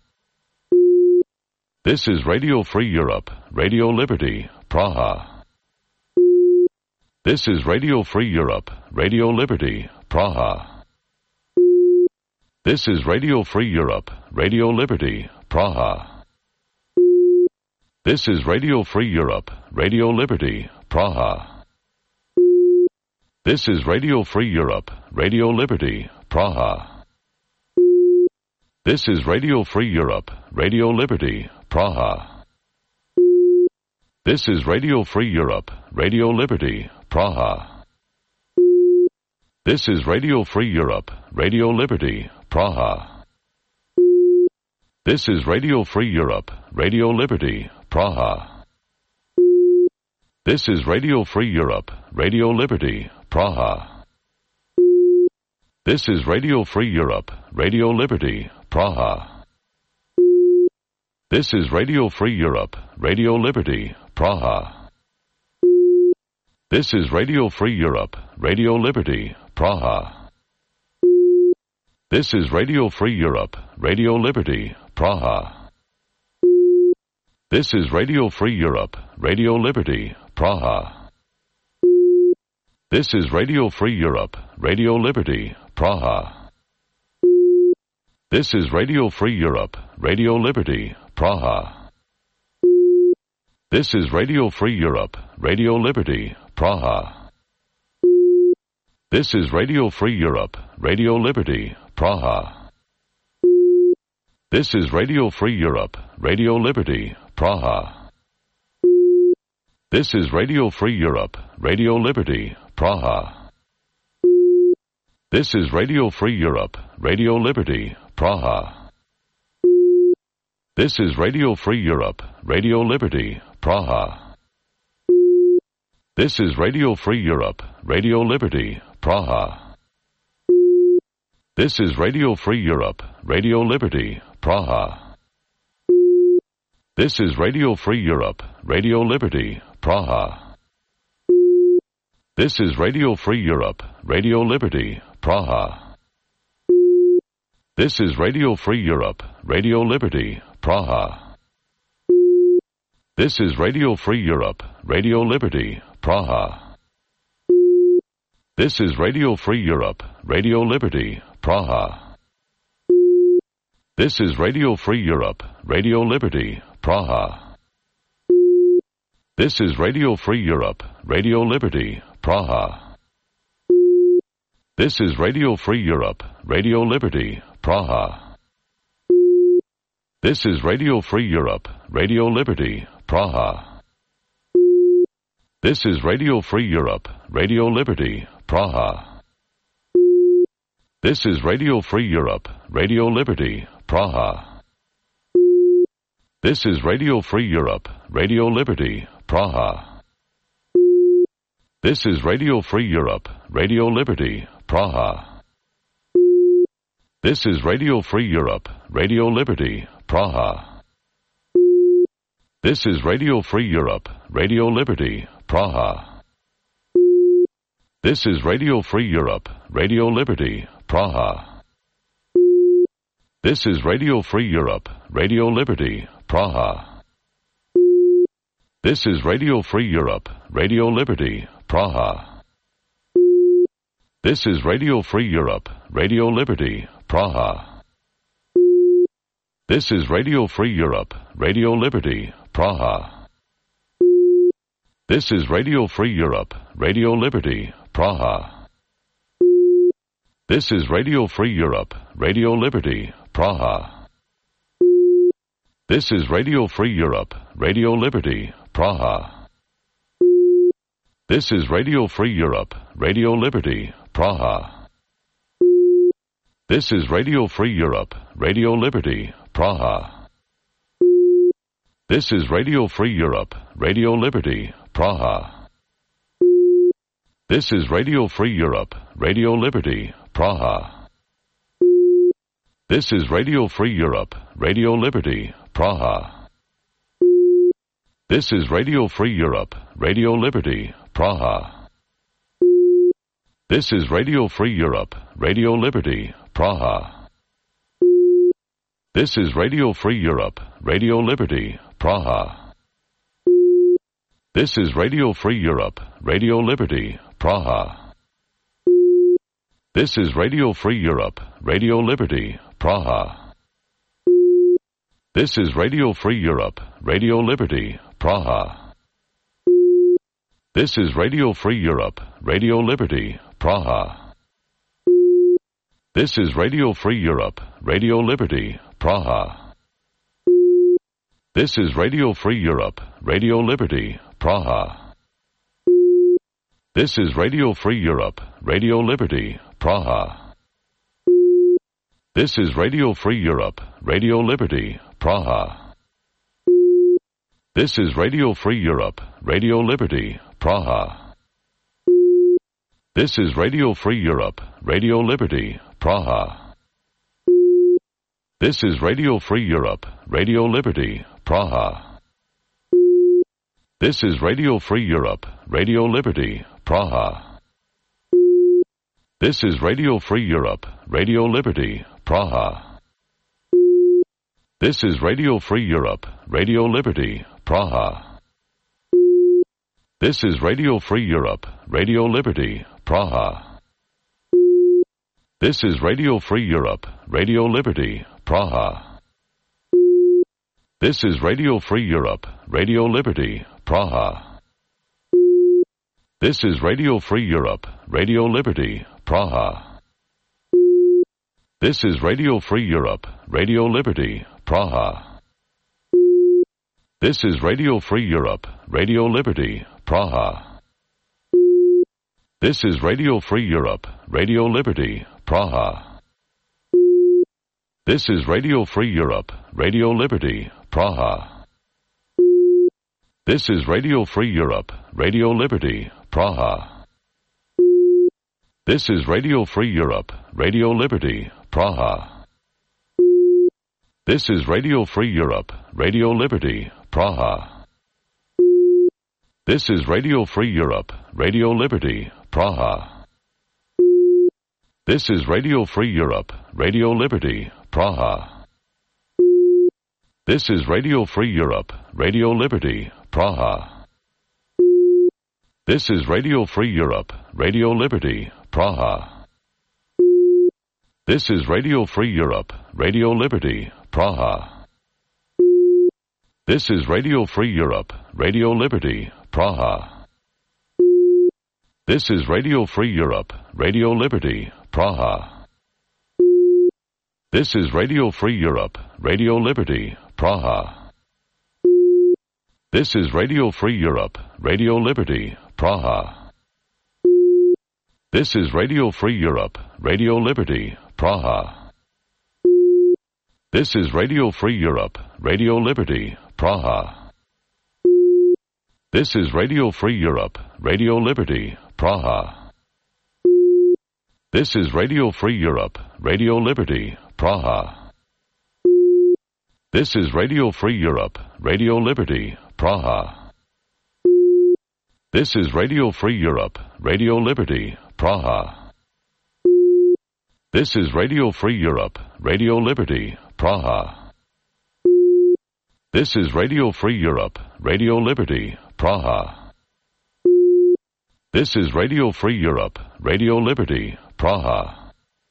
This is Radio Free Europe, Radio Liberty, Praha. This is Radio Free Europe, Radio Liberty, Praha. This is Radio Free Europe, Radio Liberty, Praha. This is Radio Free Europe, Radio Liberty, Praha. This is Radio Free Europe, Radio Liberty, Praha. This is Radio Free Europe, Radio Liberty, Praha. This is Radio Free Europe, Radio Liberty, Praha. This is Radio Free Europe, Radio Liberty, Praha. This is Radio Free Europe, Radio Liberty, Praha. This is Radio Free Europe, Radio Liberty, Praha. This is Radio Free Europe, Radio Liberty, Praha. This is Radio Free Europe, Radio Liberty, Praha. This is Radio Free Europe, Radio Liberty, Praha. This is Radio Free Europe, Radio Liberty, Praha. This is Radio Free Europe, Radio Liberty, Praha. This is Radio Free Europe, Radio Liberty, Praha. This is Radio Free Europe, Radio Liberty, Praha. This is Radio Free Europe, Radio Liberty, Praha. This is Radio Free Europe, Radio Liberty, Praha. This is Radio Free Europe, Radio Liberty, Praha. This is Radio Free Europe, Radio Liberty, Praha. This is Radio Free Europe, Radio Liberty, Praha. This is Radio Free Europe, Radio Liberty, Praha. This is Radio Free Europe, Radio Liberty, Praha. This is Radio Free Europe, Radio Liberty, Praha. This is Radio Free Europe, Radio Liberty, Praha. This is Radio Free Europe, Radio Liberty, Praha. This is Radio Free Europe, Radio Liberty, Praha. This is Radio Free Europe, Radio Liberty, Praha. This is Radio Free Europe, Radio Liberty, Praha. This is Radio Free Europe, Radio Liberty, Praha. This is Radio Free Europe, Radio Liberty, Praha. This is Radio Free Europe, Radio Liberty, Praha. This is Radio Free Europe, Radio Liberty, Praha. This is Radio Free Europe, Radio Liberty, Praha. This is Radio Free Europe, Radio Liberty, Praha. This is Radio Free Europe, Radio Liberty, Praha. This is Radio Free Europe, Radio Liberty, Praha. This is Radio Free Europe, Radio Liberty, Praha. This is Radio Free Europe, Radio Liberty, Praha. This is Radio Free Europe, Radio Liberty, Praha. This is Radio Free Europe, Radio Liberty, Praha. This is Radio Free Europe, Radio Liberty, Praha. This is Radio Free Europe, Radio Liberty, Praha. This is Radio Free Europe, Radio Liberty, Praha. This is Radio Free Europe, Radio Liberty, Praha. This is Radio Free Europe, Radio Liberty, Praha. This is Radio Free Europe, Radio Liberty, Praha. This is Radio Free Europe, Radio Liberty, Praha. This is Radio Free Europe, Radio Liberty, Praha. This is Radio Free Europe, Radio Liberty, Praha. This is Radio Free Europe, Radio Liberty, Praha. This is Radio Free Europe, Radio Liberty, Praha. This is Radio Free Europe, Radio Liberty, Praha. This is Radio Free Europe, Radio Liberty, Praha. This is Radio Free Europe, Radio Liberty, Praha. This is Radio Free Europe, Radio Liberty, Praha. This is Radio Free Europe, Radio Liberty, Praha. This is Radio Free Europe, Radio Liberty, Praha. This is Radio Free Europe, Radio Liberty, Praha. This is Radio Free Europe, Radio Liberty, Praha. This is Radio Free Europe, Radio Liberty, Praha. This is Radio Free Europe, Radio Liberty, Praha. This is Radio Free Europe, Radio Liberty, Praha. This is Radio Free Europe, Radio Liberty, Praha. This is Radio Free Europe, Radio Liberty, Praha. This is Radio Free Europe, Radio Liberty, Praha. This is Radio Free Europe, Radio Liberty, Praha. This is Radio Free Europe, Radio Liberty, Praha. This is Radio Free Europe, Radio Liberty, Praha. This is Radio Free Europe, Radio Liberty, Praha. This is Radio Free Europe, Radio Liberty, Praha. This is Radio Free Europe, Radio Liberty, Praha. This is Radio Free Europe, Radio Liberty, Praha. This is Radio Free Europe, Radio Liberty, Praha. This is Radio Free Europe, Radio Liberty, Praha. This is Radio Free Europe, Radio Liberty, Praha. This is Radio Free Europe, Radio Liberty, Praha. This is Radio Free Europe, Radio Liberty, Praha. This is Radio Free Europe, Radio Liberty, Praha. This is Radio Free Europe, Radio Liberty, Praha. This is Radio Free Europe, Radio Liberty, Praha. This is Radio Free Europe, Radio Liberty, Praha. This is Radio Free Europe, Radio Liberty, Praha. This is Radio Free Europe, Radio Liberty, Praha. This is Radio Free Europe, Radio Liberty, Praha. This is Radio Free Europe, Radio Liberty, Praha. This is Radio Free Europe, Radio Liberty, Praha. This is Radio Free Europe, Radio Liberty, Praha. This is Radio Free Europe, Radio Liberty, Praha. This is Radio Free Europe, Radio Liberty, Praha. This is Radio Free Europe, Radio Liberty, Praha. This is Radio Free Europe, Radio Liberty, Praha. This is Radio Free Europe, Radio Liberty, Praha. This is Radio Free Europe, Radio Liberty, Praha. This is Radio Free Europe, Radio Liberty, Praha. This is Radio Free Europe, Radio Liberty, Praha. This is Radio Free Europe, Radio Liberty, Praha. This is Radio Free Europe, Radio Liberty, Praha.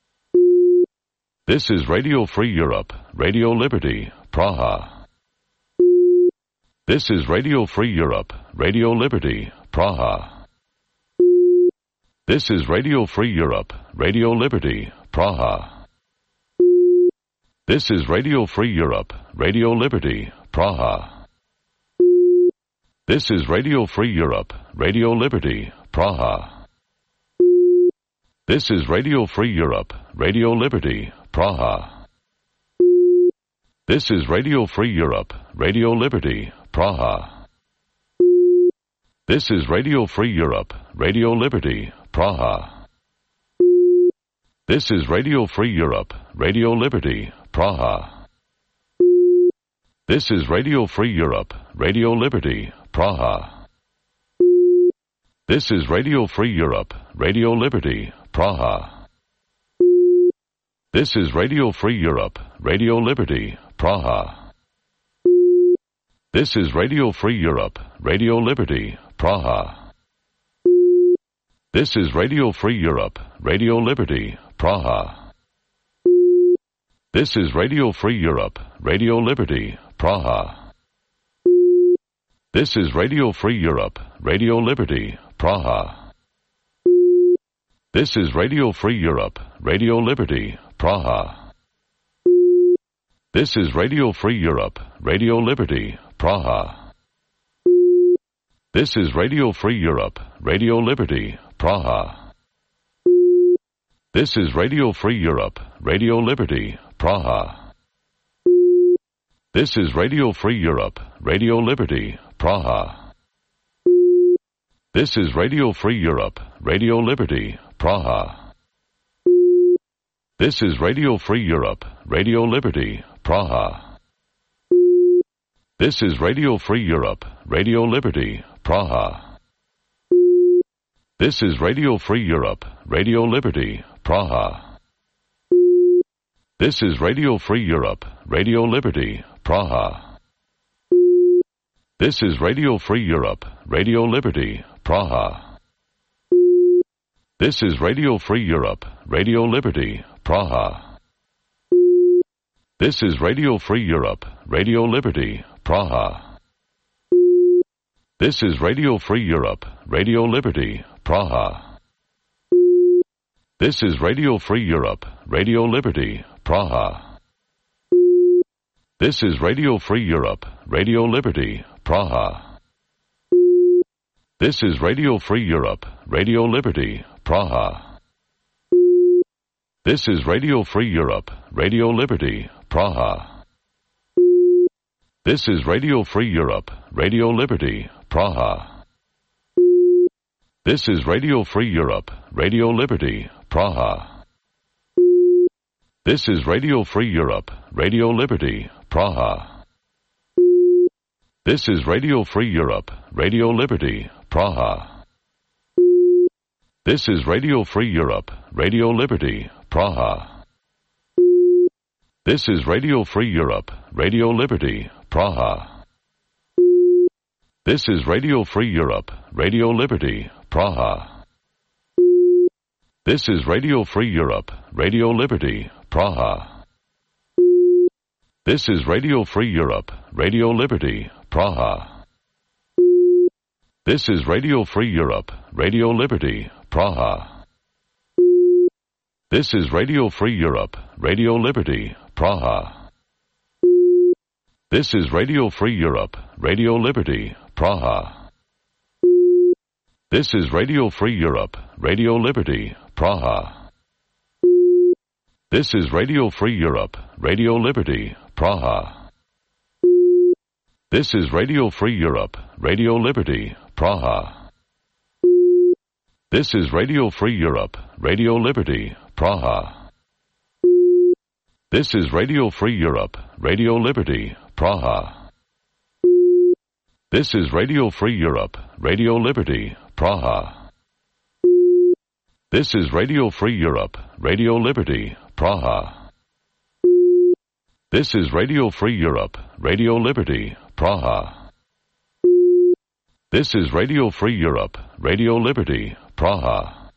This is Radio Free Europe, Radio Liberty, Praha. This is Radio Free Europe, Radio Liberty, Praha. This is Radio Free Europe, Radio Liberty, Praha. This is Radio Free Europe, Radio Liberty, Praha. This is Radio Free Europe, Radio Liberty, Praha. This is Radio Free Europe, Radio Liberty, Praha. This is Radio Free Europe, Radio Liberty, Praha. This is Radio Free Europe, Radio Liberty, Praha. This is Radio Free Europe, Radio Liberty, Praha. This is Radio Free Europe, Radio Liberty, Praha. This is Radio Free Europe, Radio Liberty, Praha. This is Radio Free Europe, Radio Liberty, Praha. This is Radio Free Europe, Radio Liberty, Praha. This is Radio Free Europe, Radio Liberty, Praha. This is Radio Free Europe, Radio Liberty, Praha. This is Radio Free Europe, Radio Liberty, Praha. This is Radio Free Europe, Radio Liberty, Praha. This is Radio Free Europe, Radio Liberty, Praha. This is Radio Free Europe, Radio Liberty, Praha. This is Radio Free Europe, Radio Liberty, Praha. This is Radio Free Europe, Radio Liberty, Praha. This is Radio Free Europe, Radio Liberty, Praha. This is Radio Free Europe, Radio Liberty, Praha. This is Radio Free Europe, Radio Liberty, Praha. This is Radio Free Europe, Radio Liberty, Praha. This is Radio Free Europe, Radio Liberty, Praha. This is Radio Free Europe, Radio Liberty, Praha. This is Radio Free Europe, Radio Liberty, Praha. This is Radio Free Europe, Radio Liberty, Praha. This is Radio Free Europe, Radio Liberty, Praha. This is Radio Free Europe, Radio Liberty, Praha. This is Radio Free Europe, Radio Liberty, Praha. This is Radio Free Europe, Radio Liberty, Praha. This is Radio Free Europe, Radio Liberty, Praha. This is Radio Free Europe, Radio Liberty, Praha. This is Radio Free Europe, Radio Liberty, Praha. This is Radio Free Europe, Radio Liberty, Praha. This is Radio Free Europe, Radio Liberty, Praha. This is Radio Free Europe, Radio Liberty, Praha. This is Radio Free Europe, Radio Liberty, Praha. This is Radio Free Europe, Radio Liberty, Praha. This is Radio Free Europe, Radio Liberty, Praha. This is Radio Free Europe, Radio Liberty, Praha. This is Radio Free Europe, Radio Liberty, Praha. This is Radio Free Europe, Radio Liberty, Praha. This is Radio Free Europe, Radio Liberty, Praha. This is Radio Free Europe, Radio Liberty, Praha. This is Radio Free Europe, Radio Liberty, Praha. This is Radio Free Europe, Radio Liberty, Praha. This is Radio Free Europe, Radio Liberty, Praha. This is Radio Free Europe, Radio Liberty, Praha. This is Radio Free Europe, Radio Liberty, Praha. This is Radio Free Europe, Radio Liberty, Praha. This is Radio Free Europe, Radio Liberty, Praha. This is Radio Free Europe, Radio Liberty, Praha.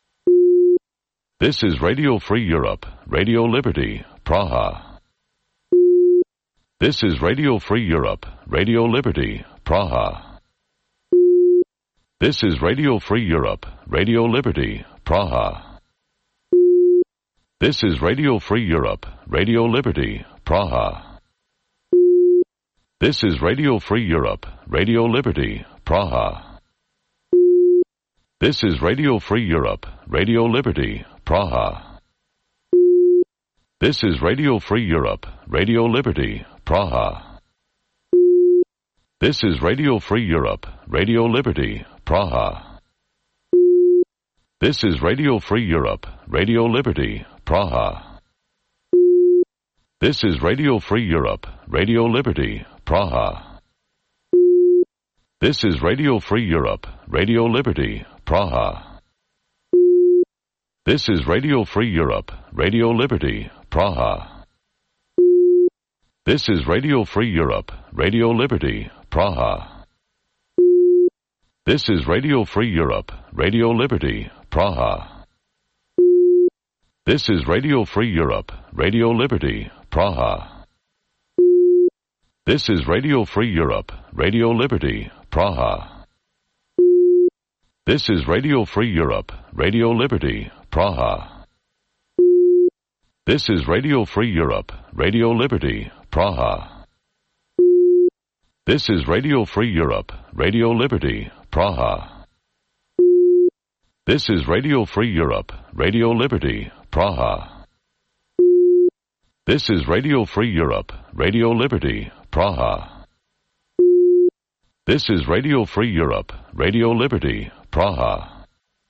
This is Radio Free Europe, Radio Liberty, Praha. This is Radio Free Europe, Radio Liberty, Praha. This is Radio Free Europe, Radio Liberty, Praha. This is Radio Free Europe, Radio Liberty, Praha. This is Radio Free Europe, Radio Liberty, Praha. This is Radio Free Europe, Radio Liberty, Praha. This is Radio Free Europe, Radio Liberty, Praha. This is Radio Free Europe, Radio Liberty, Praha. This is Radio Free Europe, Radio Liberty, Praha. This is Radio Free Europe, Radio Liberty, Praha. This is Radio Free Europe, Radio Liberty, Praha. This is Radio Free Europe, Radio Liberty, Praha. This is Radio Free Europe, Radio Liberty, Praha. This is Radio Free Europe, Radio Liberty, Praha. This is Radio Free Europe, Radio Liberty, Praha. This is Radio Free Europe, Radio Liberty, Praha. This is Radio Free Europe, Radio Liberty, Praha. This is Radio Free Europe, Radio Liberty, Praha. This is Radio Free Europe, Radio Liberty, Praha. This is Radio Free Europe, Radio Liberty, Praha. This is Radio Free Europe, Radio Liberty, Praha. This is Radio Free Europe, Radio Liberty, Praha.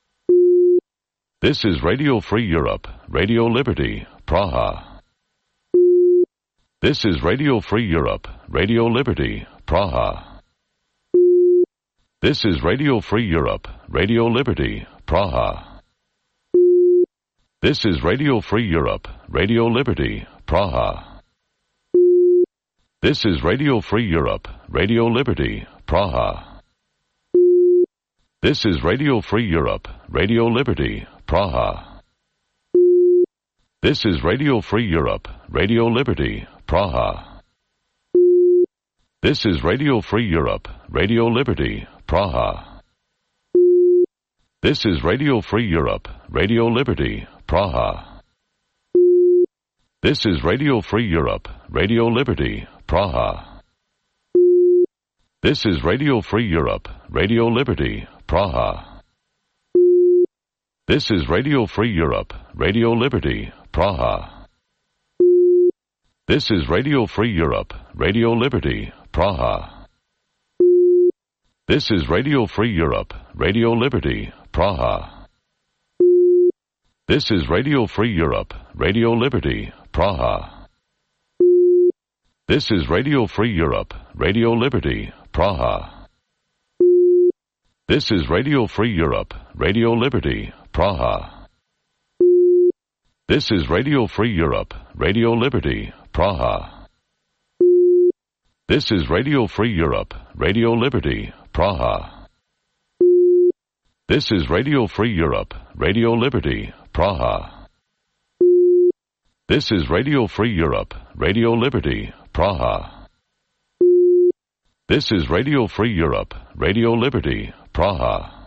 This is Radio Free Europe, Radio Liberty, Praha. This is Radio Free Europe, Radio Liberty, Praha. This is Radio Free Europe, Radio Liberty, Praha. This is Radio Free Europe, Radio Liberty, Praha. This is Radio Free Europe, Radio Liberty, Praha. This is Radio Free Europe, Radio Liberty, Praha. This is Radio Free Europe, Radio Liberty, Praha. This is Radio Free Europe, Radio Liberty, Praha. This is Radio Free Europe, Radio Liberty, Praha. This is Radio Free Europe, Radio Liberty, Praha. This is Radio Free Europe, Radio Liberty, Praha. This is Radio Free Europe, Radio Liberty, Praha. This is Radio Free Europe, Radio Liberty, Praha. This is Radio Free Europe, Radio Liberty, Praha. This is Radio Free Europe, Radio Liberty, Praha. This is Radio Free Europe, Radio Liberty, Praha. This is Radio Free Europe, Radio Liberty, Praha. This is Radio Free Europe, Radio Liberty, Praha. This is Radio Free Europe, Radio Liberty, Praha. This is Radio Free Europe, Radio Liberty, Praha. This is Radio Free Europe, Radio Liberty, Praha. This is Radio Free Europe, Radio Liberty, Praha.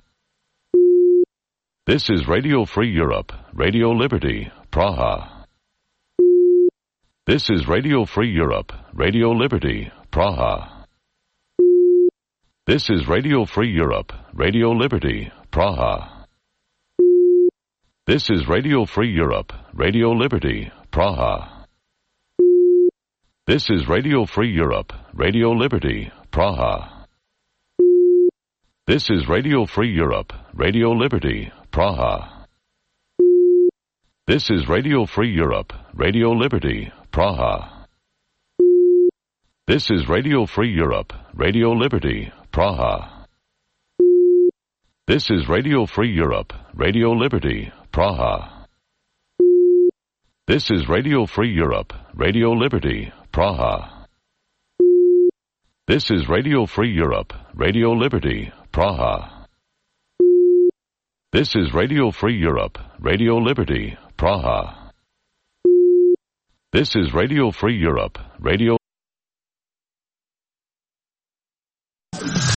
This is Radio Free Europe, Radio Liberty, Praha. This is Radio Free Europe, Radio Liberty, Praha. This is Radio Free Europe, Radio Liberty, Praha. This is Radio Free Europe, Radio Liberty, Praha. This is Radio Free Europe, Radio Liberty, Praha. This is Radio Free Europe, Radio Liberty, Praha. This is Radio Free Europe, Radio Liberty, Praha. This is Radio Free Europe, Radio Liberty, Praha. This is Radio Free Europe, Radio Liberty, Praha. This is Radio Free Europe, Radio Liberty, Praha. This is Radio Free Europe, Radio Liberty, Praha. This is Radio Free Europe, Radio Liberty, Praha. This is Radio Free Europe, Radio